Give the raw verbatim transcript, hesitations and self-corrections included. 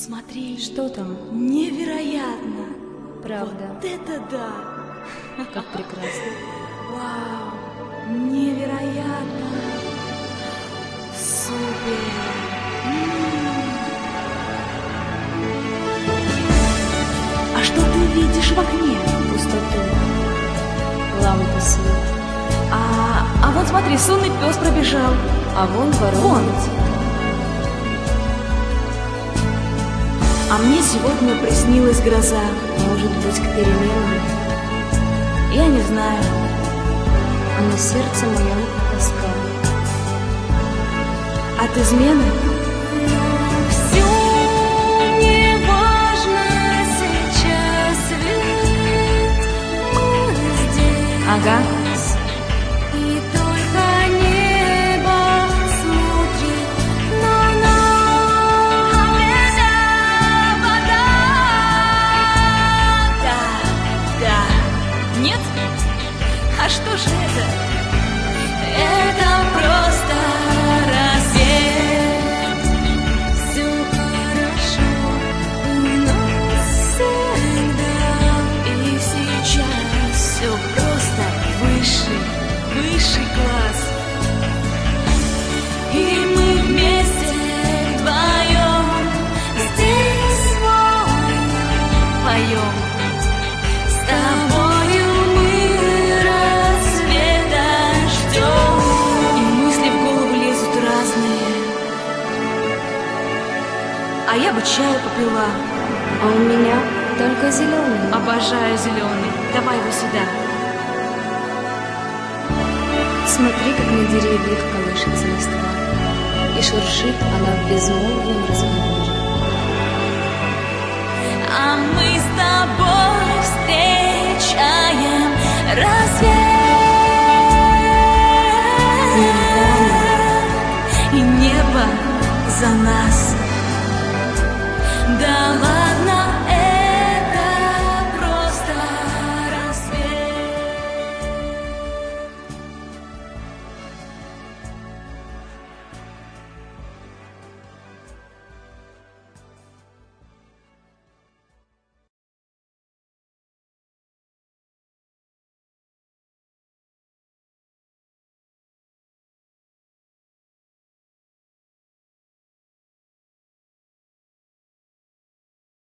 Смотри, Что там? невероятно! Правда. Вот это да! Как прекрасно. Вау! Невероятно! Супер! М. А что ты видишь в окне? Пустоту. Лампа свет. А, а вот смотри, сонный пес пробежал. А вон ворона Вон. летит. А мне сегодня приснилась гроза. Может быть, к переменам. Я не знаю. А на сердце моем тоска. От измены? Все неважно сейчас, ведь мы здесь. Ага. И только небо смотрит на нас. А это вода. Да, да. Нет? А что же это? Это просто рассвет. Все хорошо у нас всегда. И сейчас все просто выше, высший класс. И мы вместе вдвоем здесь Поем. с тобою мы рассвета ждем. И мысли в голову лезут разные. А я бы чаю попила. А у меня только зеленый. Обожаю зеленый. Давай его сюда. Смотри, как на деревьях колышется листва. И шуршит она в безмолвном разговоре. А мы с тобой встречаем рассвет. И небо за нас. Давай